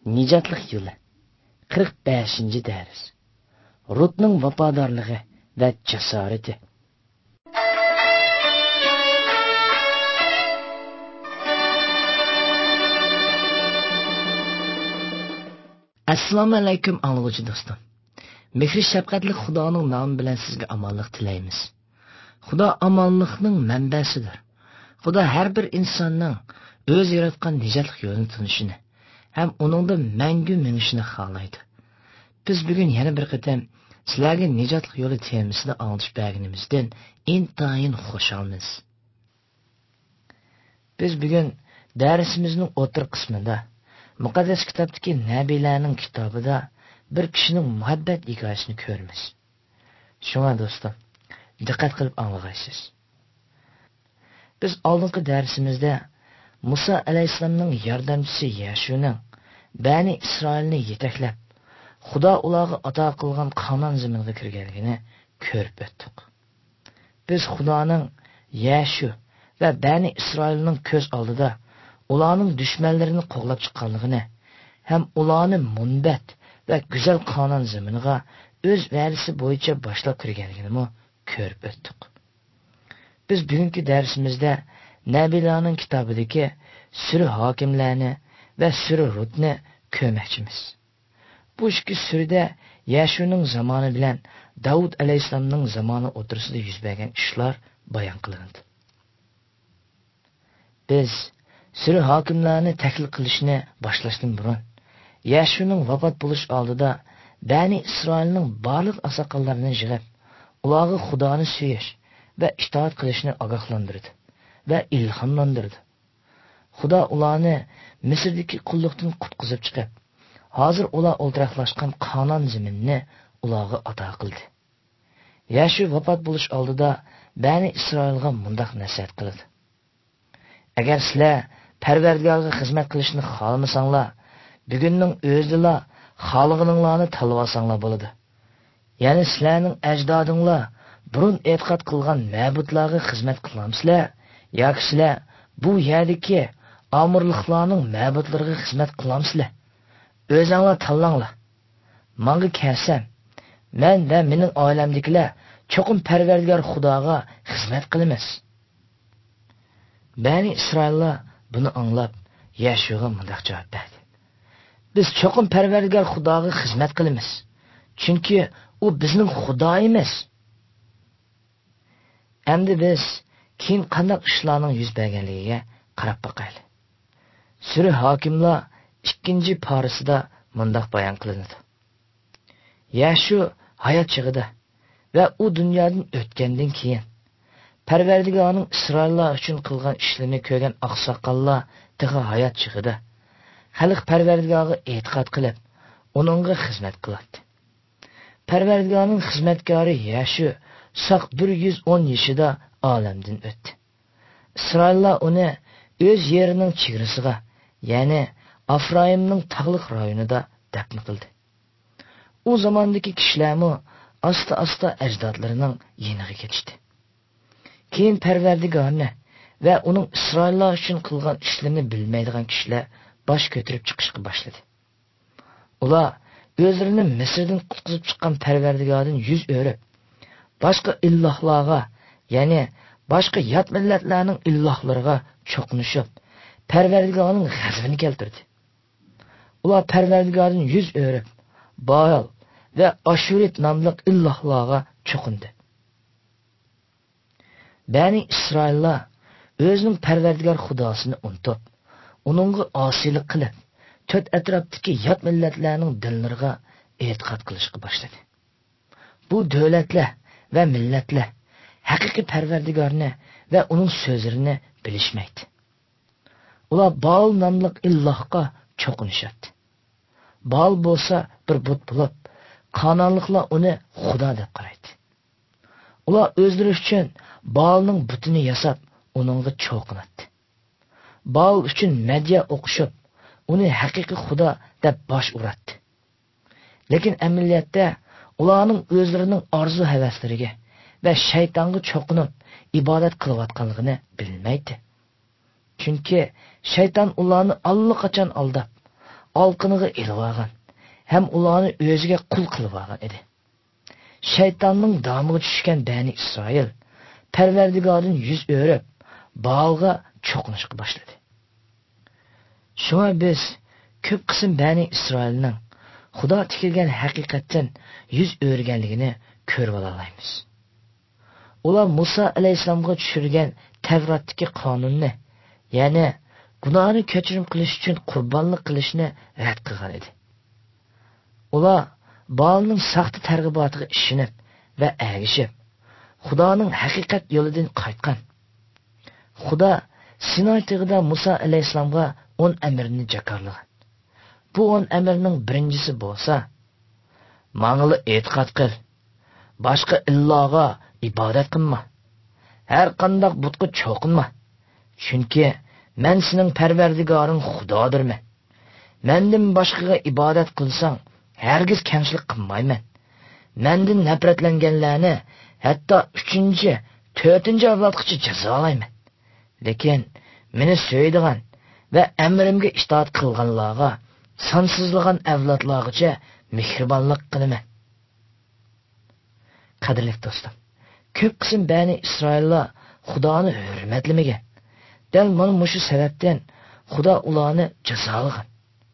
Nijatlik yo'li 45. dars. Rutning vafodorligi va jasorati. Assalomu alaykum anglag'uchi do'stim. Mehri shafqatli Xudoning nomi bilan sizga omonlik tilaymiz. Xudo omonlikning manbasidir. Xudo har bir insonning o'z yaratgan nijatlik yo'lini tunishini ham uningda mangu minishini xohlaydi. Biz bugun yana bir qatam sizlarga nijatlik yo'li temasida anglatish berganimizdan intayin xushalmiz. Biz bugun darsimizning o'tir qismida Muqaddas kitobdagi nabiylarning kitobida bir kishining muhabbat hikoyasini ko'ramiz. Shunga do'stim, diqqat qilib anglag'aysiz. Biz oldingi darsimizda Musa alayhisolamning yordamchisi Yashuning Bani Isroilni yetaklab, Xudo ularga ato qilgan Qanon zaminiga kirganligini ko'rib o'tdik. Biz Xudoning Yashu va Bani Isroilning ko'z oldida ularning dushmanlarini qo'g'lab chiqqanligini ham ularni munbat va go'zal Qanon zaminiga o'z va'dasi bo'yicha boshlab kirganligini ko'rib o'tdik. Biz bugungi darsimizda Nabiylarning kitobidagi sura hokimlarni va sura Rutni ko'rmoqchimiz. Bu ikki surada Yashuning zamoni bilan Davud alayhisolamning zamoni o'rtasida yuz bergan ishlar bayon qilindi. Biz sura hokimlarni tahlil qilishni boshlashdan burun Yashuning vafot bo'lish oldida Bani Isroilning barliq asaqallarini yig'ib, ularga Xudoni suyish va itoat qilishni ogohlantirdi va ilhomlantirdi. Xudo ularni Misrdagi qulluqdan qutqizib chiqib, hozir ular o'ltiraqlashgan Qanon zaminini ularga ato qildi. Yashu vafot bo'lish oldida Bani Isroilga mundaq nasihat qildi. Agar sizlar Parvardigorga xizmat qilishni xohlamasanglar, bugunning o'zida xalqininglarni tanlab olsanglar bo'ladi. Ya'ni sizlarning ajdodinglar burun e'tiqod qilgan ma'budlarga xizmat qilamsizlar yoki sizlar bu yerdagi amirliklarning ma'budlariga xizmat qilamsizlar? O'zinglar tanlanglar. Menga kelsam, men va mening oilamdagilar cho'qim Parvardigor Xudoga xizmat qilamiz. Bani Isroillar buni anglab, Yashuga mundaq javob berdi. Biz cho'qim Parvardigor Xudoga xizmat qilamiz. Chunki u bizning Xudoyimiz. Endi biz keyin qanday ishlarning yuz berganligiga qarab boqaylik. Sura Hokimlar 2-parasida mundaq bayon qilinadi. Yashu hayot chig'ida va u dunyodan o'tgandan keyin Parvardigorning Isroillar uchun qilgan ishlarini ko'rgan oqsoqollar tig'i hayot chig'ida xalq Parvardigorga e'tiqod qilib, uningga xizmat qiladi. Parvardigorning xizmatkori Yashu saq 110 yoshida olamdan o'tdi. Isroillar uni o'z yerining chegarasiga, ya'ni Afroimning tog'liq rayonida dafn qildi. U zamondagi kishilarmi asta-asta ajdodlarining yeniga ketishdi. Keyin Parvardigorni va uning Isroillar uchun qilgan ishlarini bilmaydigan kishilar bosh ko'tarib chiqishga boshladi. Ular o'zlarini Misrdan qutqizib chiqqan Parvardigordan yuz o'rib, boshqa illohlarga, ya'ni boshqa yot millatlarning illohlariga cho'qinishib, Parvardigorning g'azabini keltirdi. Ular Parvardigordan yuz o'rib, Baal va Ashurit nomli illohlarga cho'qindi. Bani Isroillar o'zining Parvardigor Xudosini unutib, uningga osiylik qilib, to'rt atrofdagi yot millatlarning dinlariga e'tiqod qilishga boshladi. Bu davlatlar va millatlar haqiqiy Parvardigorni va uning so'zlarini bilishmaydi. Ular Baal nomli illohga cho'qinishadi. Baal bo'lsa bir but bo'lib, Qanonliklar uni Xudo deb qaraydi. Ular o'zlari uchun Baalning butini yasab, uningga cho'qinadi. Baal uchun madya o'qishib, uni haqiqiy Xudo deb bosh uratdi. Lekin amaliyotda ularning o'zlarining orzu-havaslariga va shaytonga cho'qinib ibodat qilayotganligini bilmaydi. Chunki shayton ularni allaqachon aldab, alqiniga elib olgan, ham ularni o'ziga qul qilib olgan edi. Shaytonning domiga tushgan Bani Isroil Parvardigordan yuz o'rib, Baalga cho'qinishga boshladi. Shuna biz ko'p qism Bani Isroilning Xudo tikilgan haqiqatdan yuz o'rganligini ko'rib olamiz. Ular Musa alayhisalomga tushirgan Tavratdagi qonunni, ya'ni gunohni kechirim qilish uchun qurbonlik qilishni rad qilgan edi. Ular Baalning saxta targ'ibotiga ishonib va ergishib, Xudoning haqiqat yo'lidan qaytgan. Xudo Sinay tog'ida Musa alayhisalomga 10 amrni jakarlagan. Bu 10 amrning birinchisi bo'lsa, "Mangli e'tiqod qil, boshqa illohga ibodat qilma, har qanday butga cho'qinma, chunki men sening Parvardigoring Xudodirman. Mendan boshqaga ibodat qilsang, hargiz kamchilik qilmayman. Mendan nafratlanganlarni hatto 3-chi, 4-chi avlodgacha jazolayman. Lekin meni so'ydigan va amrimga itoat qilganlarga sonsizlagan avlodlargacha mehribonlik qilaman." Qadrli do'stlar, ko'p qism Bani Isroillar Xudoni hurmatlamagan. Dal mana mushu sababdan Xudo ularni jazolagan.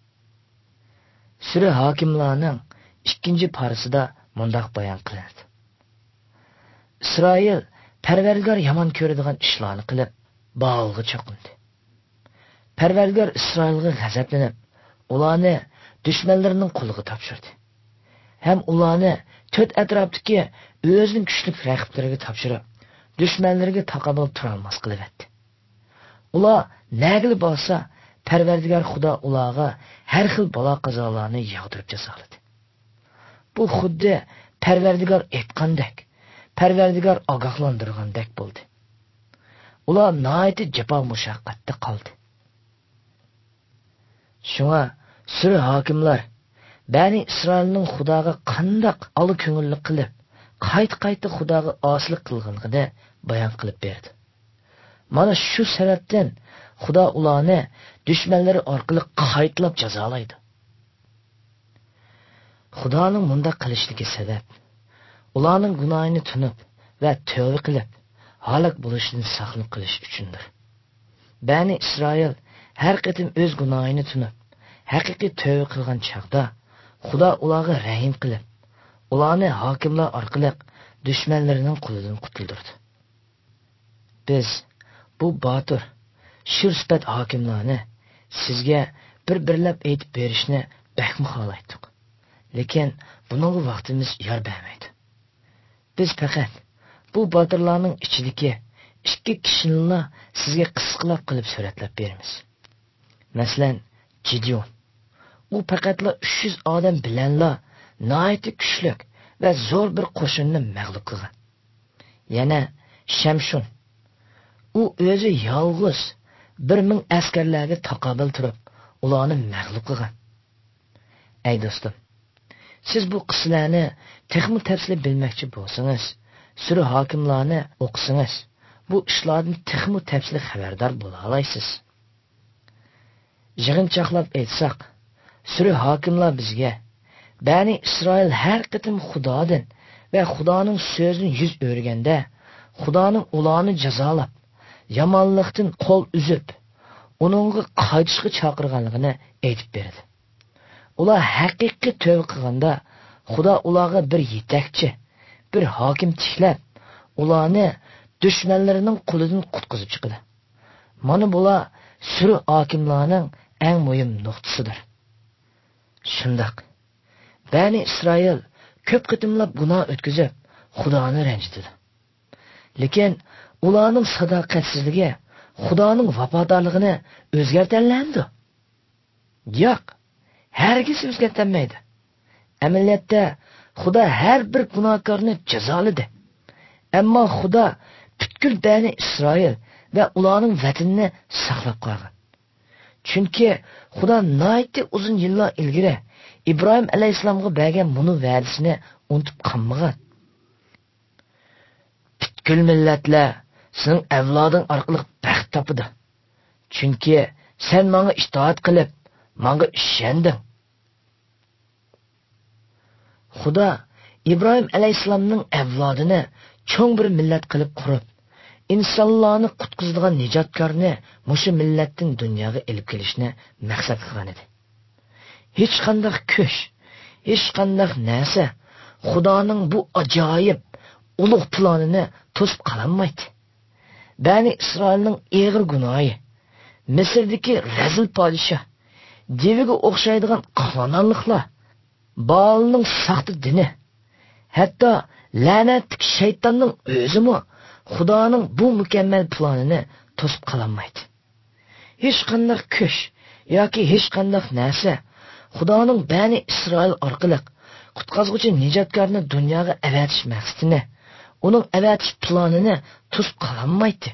Sura Hokimlarning 2-parasida mundaq bayon qilinadi. Isroil Parvardigor yomon ko'radigan ishlarni qilib, Baalga cho'qindi. Parvardigor Isroilga g'azablanib, ularni dushmanlarining qo'liga topshirdi. Ham ularni to'rt atrofdagi o'zining kuchli raqiblariga topshirib, dushmanlariga taqobil tura olmas qilib etdi. Ular nagil bo'lsa, Parvardigor Xudo ularga har xil balo-qazolarni yog'dirib jazoladi. Bu xuddi Parvardigor aytgandek, Parvardigor ogohlantirgandek bo'ldi. Ular nihoyat jafo mushaqqatda qoldi. Shunga Sura Hokimlar Bani Isroilning Xudoga qandoq olu ko'ngilli qilib, qayta Xudoga oslik qilganligini bayon qilib berdi. Mana shu sababdan Xudo ularni dushmanlari orqali qaytlab jazolaydi. Xudoning bunda qilishligi sabab ularning gunohini tunib va tövbe qilib, halok bo'lishdan saqlanib qilish uchundir. Bani Isroil har qatim o'z gunohini tunib, haqiqiy tövbe qilgan chaqda Xudo ularga rahim qilib, ularni hokimlar orqali dushmanlarining qo'lidan qutuldirdi. Biz bu botir, shirspat hokimlarni sizga bir-birlab aytib berishni bakmi xohlaydik. Lekin buningga vaqtimiz yor bermaydi. Biz faqat bu botirlarning ichidagi 2 kishini sizga qisqalab qilib suratlab beramiz. Masalan, Gideon. U faqatla 300 odam bilanla nihoyat kuchli va zo'r bir qo'shinni mag'lub qilgan. Yana Shamshun. U o'zi yolg'iz 1000 askarlarga taqobil turib, ularni mag'lub qilgan. Ey do'stim, siz bu qissalarni texmi tafsil bilmoqchi bo'lsangiz, Sura Hokimlarni o'qisangiz, bu ishlardan texmi tafsil xabardor bo'la olasiz. Yig'inchoqlab aytsak, Sura Hokimlar bizga Bani Isroil har qatim Xudodan va Xudoning so'zini yuz o'rganda, Xudoning ularni jazolab, yomonlikdan qo'l uzib, uningga qaytishga chaqirganligini aytib berdi. Ular haqiqiy tövbe qilganda, Xudo ularga bir yetakchi, bir hokim tiklab, ularni dushmanlarining qo'lidan qutqizib chiqdi. Mana bular Sura Hokimlarning eng muhim nuqtasidir. Shundoq Bani Isroil ko'p qitimlab gunoh o'tkazib, Xudoni ranjitdi. Lekin ularning sadoqatsizligi Xudoning vafodorligini o'zgartirlandi. Yo'q, hargiz o'zgartirmaydi. Amaliyotda Xudo har bir gunohkorni jazoladi. Ammo Xudo butkul Bani Isroil va ularning vatanini saqlab qolgan. Chunki Xudo nihoyat uzun yillar ilgari İbrahim alayhisalomga bergan buni va'dasini unutib qolmagan. Butkul millatlar sening avloding orqali baxt topadi. Chunki sen menga itoat qilib, manga ishonding. Xudo İbrahim alayhissalomning avlodini cho'ng bir millat qilib qurib, insonlarni qutqizadigan nijotkorni mushu millatdan dunyoga elib kelishni maqsad qilgan edi. Hech qanday kuch, hech qanday narsa Xudoning bu ajoyib ulug' planini to'sib qololmaydi. Bani Isroilning eg'ir gunohi, Misrdagi razil podshoh, deviga o'xshaydigan qononliklar, Baalning saxta dini, hatto la'natli shaytonning o'zimi Xudoning bu mukammal planini to'sib qololmaydi. Hech qanday kuch yoki hech qanday narsa Xudoning Bani Isroil orqali qutqazuvchi nijotkorni dunyoga avatish maqsadini, uning avatish planini to'sib qololmaydi.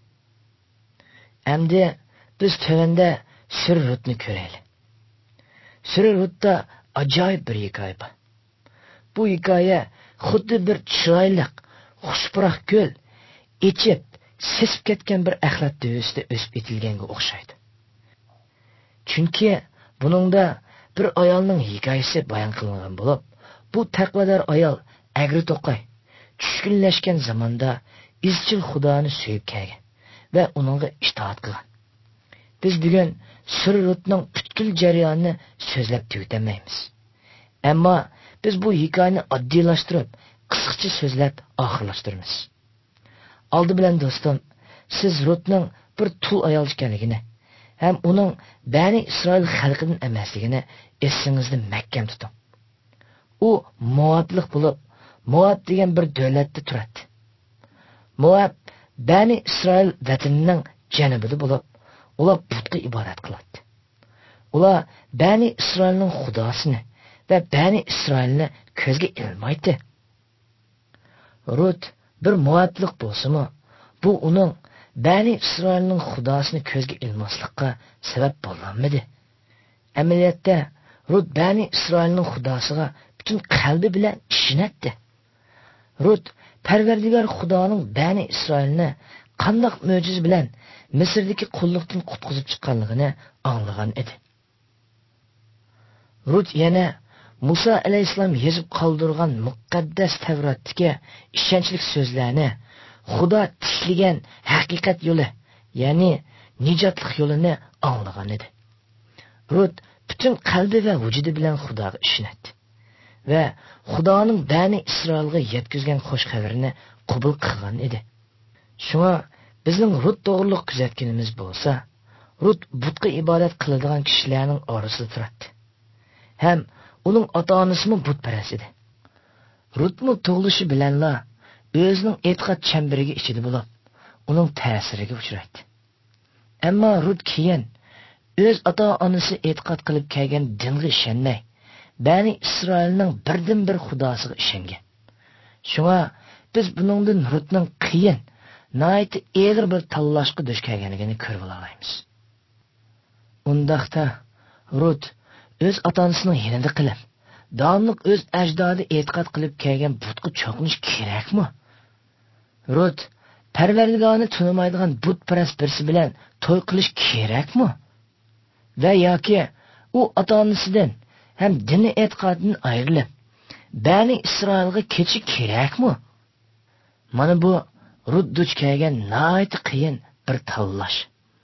Endi biz tövende Sura Rutni ko'raylik. Sura Rutda ajoyib bir hikoya bor. Bu hikoya xuddi bir chiroyli, xushpuroq ko'l ichib, sesib ketgan bir axlat dövüsida o'sib etilganga o'xshaydi. Chunki buningda bir ayolning hikoyasi bayon qilingan bo'lib, bu taqvodor ayol agri to'qay tushkunlashgan zamonda izchil Xudoni suyib kelgan va uningga itoat qilgan. Biz bugun Sura Rutning butkul jarayonini so'zlab tugatmaymiz. Ammo biz bu hikoyani oddiylashtirib, qisqacha so'zlab oxirlashtiramiz. Oldi bilan do'stim, siz Rutning bir tul ayol ekanligini, ham uning Bani Isroil xalqidan emasligini esingizda mahkam tuting. U Moablik bo'lib, Moab degan bir davlatda turadi. Moab Bani Isroil vatanining janubida bo'lib, ular butga ibodat qiladi. Ular Bani Isroilning xudosini va Bani Isroilni ko'zga ilmaydi. Rut bir Moablik bo'lsa-mu, bu uning Bani Isroilning xudosini ko'zga ilmaslikka sabab bo'lmadi. Amaliyotda Rut Bani Isroilning xudosiga butun qalbi bilan ishonadi. Rut Parvardigor Xudoning Bani Isroilni qanday mo'jiza bilan Misrdagi qulluqdan qutqizib chiqqanligini anglagan edi. Rut yana Musa alayhissalom yozib qoldirgan muqaddas Tavratdagi ishonchli so'zlarni, Xudo tiklagan haqiqat yo'li, ya'ni nijotlik yo'lini anglagan edi. Rut butun qalbi va vujudi bilan Xudoga ishonadi va Xudoning Bani Isroilga yetkazgan xush xabarini qabul qilgan edi. Shunga bizning Rut to'g'riliq kuzatganimiz bo'lsa, Rut butga ibodat qiladigan kishilarning orasida turadi. Ham uning ota-onasimi butparast edi. Rutmi tug'ilishi bilanla o'zining e'tiqod chambariga ichida bo'lib, uning ta'siriga uchraydi. Ammo Rut keyin o'z ota-onasi e'tiqod qilib kelgan dinga ishonmay, Bani Isroilning birdan-bir xudosiga ishongan. Shunga biz buningdan Rutning qiyin, nihoyat og'ir bir tanlashga duch kelganligini ko'rib olamiz. Undaqda Rut o'z ota-onasining yanida qilib, davomliq o'z ajdodi e'tiqod qilib kelgan butga cho'qinish kerakmi? Rut Parvardigorni tunimaydigan butparast birisi bilan to'y qilish kerakmi? Va yoki u ota-onasidan ham dini e'tiqodidan ayrilib, Bani Isroilga ketishi kerakmi? Mana bu Rut duch kelgan nihoyat qiyin bir tanlash.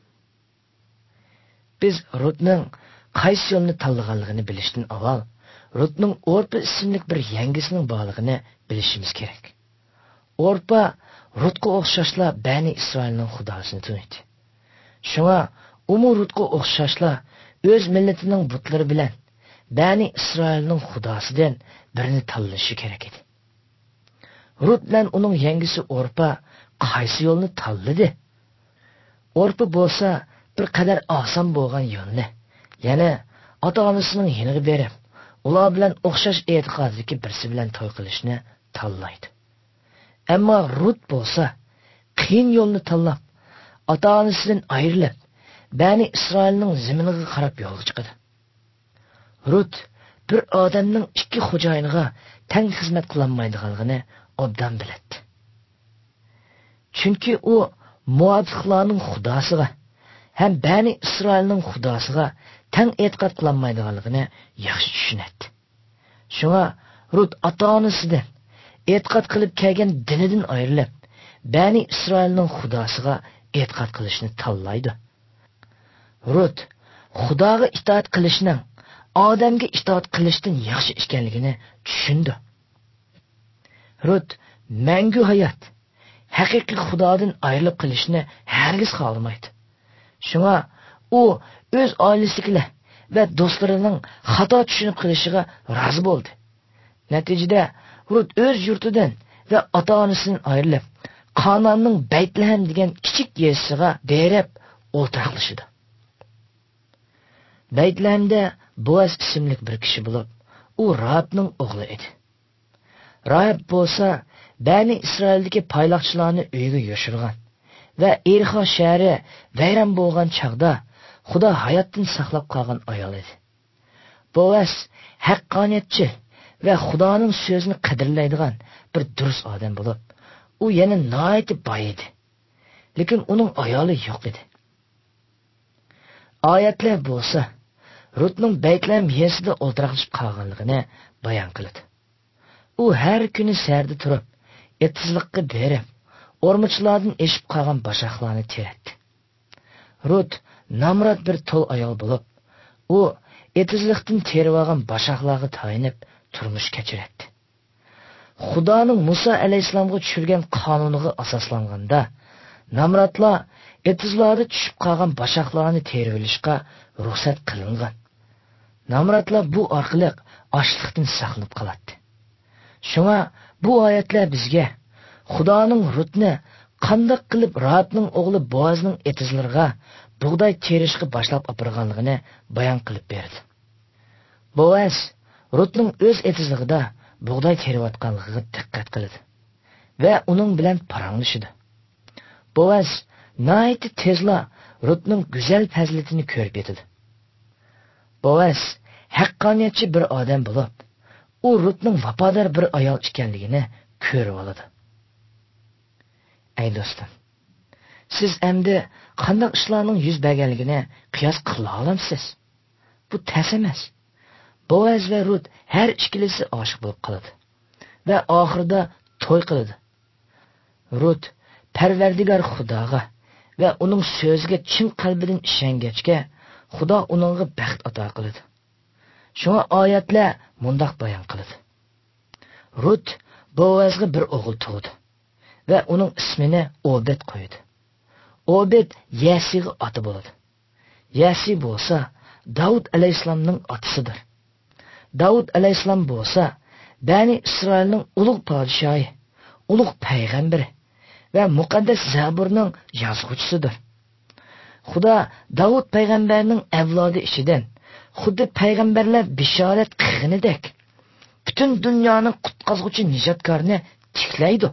Biz Rutning qaysi yo'lni tanlaganligini bilishdan avval Rutning Orpa ismli bir yangisining borligini bilishimiz kerak. Orpa Rutga o'xshashla Bani Isroilning xudosini tunaydi. Shunga Rutga o'xshashla o'z millatining butlari bilan Bani Isroilning xudosidan birini tanlashi kerak edi. Rut bilan uning yangisi Orpa qaysi yo'lni tanladi? Orpa bo'lsa bir qadar oson bo'lgan yo'lni, ya'ni ota-onasining yoniga berib, ular bilan o'xshash e'tiqoddagi birisi bilan to'y qilishni tanlaydi. Ammo Rut bo'lsa qiyin yo'lni tanlab, ota-onasidan ayrilib, Bani Isroilning zaminiga qarab yo'lga chiqadi. Rut bir odamning ikki xo'jayiniga tang xizmat qilolmaydiganligini obdan biladi. Chunki u Moabliklarning xudosiga ham Bani Isroilning xudosiga tang e'tiqod qilolmaydiganligini yaxshi tushunadi. Shunga Rut ota-onasidan e'tiqod qilib kelgan dinidan ayrilib, Bani Isroilning Xudosiga e'tiqod qilishni tanlaydi. Rut Xudoga itoat qilishning odamga itoat qilishdan yaxshi ekanligini tushundi. Rut mangu hayot, haqiqiy Xudodan ayrilib qilishni hargiz xohlamaydi. Shunga u o'z oilasiga va do'stlarining xato tushunib qilishiga rozi bo'ldi. Natijada Rut o'z yurtidan va ota-onasidan ayrilib, Qononning Baytlehem degan kichik yesiga berib o'ltiraqlashdi. Baytlehemda Boaz ismli bir kishi bo'lib, u Rahobning o'g'li edi. Rahob bo'lsa, Bani Isroildagi payloqchilarni uyiga yoshirgan va Erixo shahri vayron bo'lgan chaqda Xudo hayotdan saqlab qolgan ayol edi. Boaz haqqoniyatchi va Xudoning so'zini qadrlaydigan bir durust odam bo'lib, u yana nihoyatda boy edi. Lekin uning ayoli yo'q edi. Oyatlar bo'lsa, Rutning Baytlehem yesida o'ltiraqlashib qolganligini bayon qiladi. U har kuni sarda turib, etizlikqa berib, o'rmichlardan eshib qolgan bashaqlarni teratdi. Rut namrat bir to'l ayol bo'lib, u etizlikdan terib olgan bashaqlarga tayinib turmush kechiradi. Xudoning Musa alayhisalomga tushirgan qonuniga asoslanganda, namratlar etizlarda tushib qolgan bashaqlarni terib olishga ruxsat qilingan. Namratlar bu orqali ochliqdan saqlanib qoladi. Shunga bu oyatlar bizga Xudoning Rutni qandoq qilib Rahobning o'g'li Boazning etizlariga bug'doy terishga boshlab opirganligini bayon qilib berdi. Boaz Rutning o'z etizligida bug'doy terayotganligiga diqqat qildi va uning bilan paranglashdi. Boaz nihoyat tezla Rutning go'zal fazilatini ko'rib yetdi. Boaz haqqoniyatchi bir odam bo'lib, u Rutning vafodor bir ayol ekanligini ko'rib oldi. Ey do'stim, siz endi qanday ishlarning yuz berganligini qiyos qila olamsiz? Bu tas emas. Boaz va Rut har ikkilisi oshiq bo'lib qoladi va oxirida to'y qiladi. Rut Parvardigor Xudoga va uning so'ziga chin qalbidan ishongachga Xudo uningga baxt ato qiladi. Shunga oyatlar mundaq bayon qiladi. Rut Boazga bir o'g'il tug'di va uning ismini Obed qo'ydi. Obed Yasiga oti bo'ladi. Yasi bo'lsa Davud alayhisalomning otasidir. Davud alayhisalom bo'lsa Bani Isroilning ulug' podshohi, ulug' payg'ambari va muqaddas Zaburning yozuvchisidir. Xudo Davud payg'ambarning avlodi ichidan xuddi payg'ambarlar bishorat qilganidek butun dunyoning qutqazuvchi nijotkorni tiklaydi.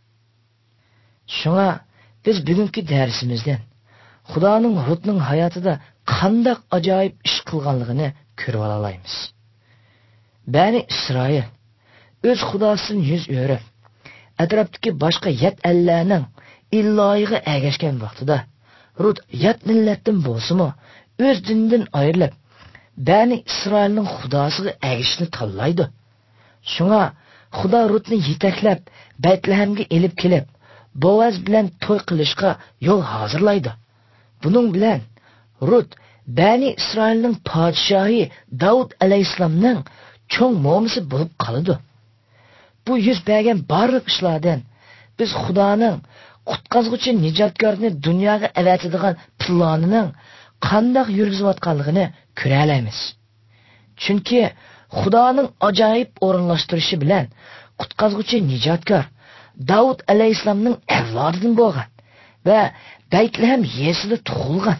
Shunga biz bugungi darsimizdan Xudoning Rutning hayotida qanday ajoyib ish qilganligini ko'rib olamiz. Bani Isroil o'z Xudosidan yuz o'rib, atrofdagi boshqa yat allarning illohiga ergashgan vaqtida Rut yat millatdan bo'lsa-mu, o'z dinidan ayrilib, Bani Isroilning Xudosiga ergashishni tanlaydi. Shunga Xudo Rutni yetaklab Baytlehemga elib kelib, Boaz bilan to'y qilishga yo'l hozirlaydi. Buning bilan Rut Bani Isroilning podshohi Davud alayhisalomning cho'ng mo'misi bo'lib qoladi. Bu yuz bergan barliq ishlardan biz Xudoning qutqazuvchi nijotkorni dunyoga avatadigan planining qanday yurgizayotganligini ko'ra olamiz. Chunki Xudoning ajoyib o'rinlashtirishi bilan qutqazuvchi nijotkor Davud alayhisalomning avlodidan bo'lgan va Baytlehem yesida tug'ilgan.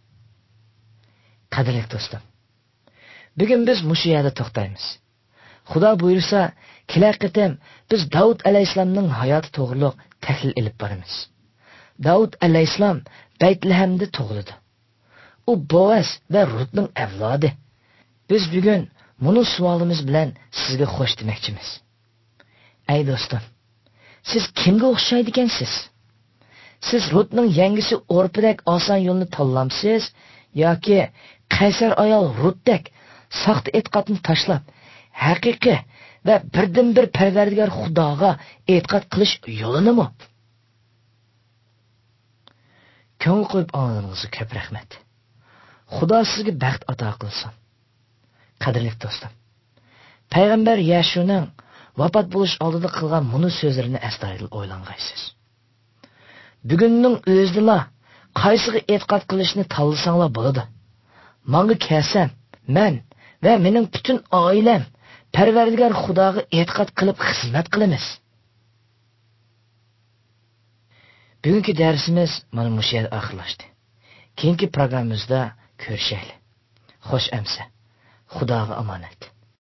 Qadrli do'stlar, bugun biz mushu yerda to'xtaymiz. Xudo buyursa, kelar qatam biz Davud alayhisalomning hayoti to'g'riliq tahlil olib boramiz. Davud alayhisalom Baytlehemda tug'ildi. U Boaz va Rutning avlodi. Biz bugun buni savolimiz bilan sizga xo'sh demoqchimiz. Ey do'stim, siz kimga o'xshaydi ekansiz? Siz Rutning yangisi o'rpidak oson yo'lni tanlamsiz yoki qaysar ayol Rutdek saxta e'tiqodni tashlab, haqiqiy va birdan bir Parvardigor Xudoga e'tiqod qilish yo'linimi? Ko'ngil qo'yib anglag'iningizga ko'p rahmat. Xudo sizga baxt ato qilsin. Qadrli do'stim, payg'ambar Yashuning vafot bo'lish oldida qilgan bunu so'zlarini astoydil o'ylangaysiz. Bugunning o'zida qaysiga e'tiqod qilishni tanlasanglar bo'ladi. Menga kelsam, men va mening butun oilam Parvardigor Xudoga e'tiqod qilib xizmat qilamiz. Bugungi darsimiz mana shu yerda oxirlashdi. Keyingi programmamizda ko'rishaylik. Xo'sh amsa. Xudoga omonat.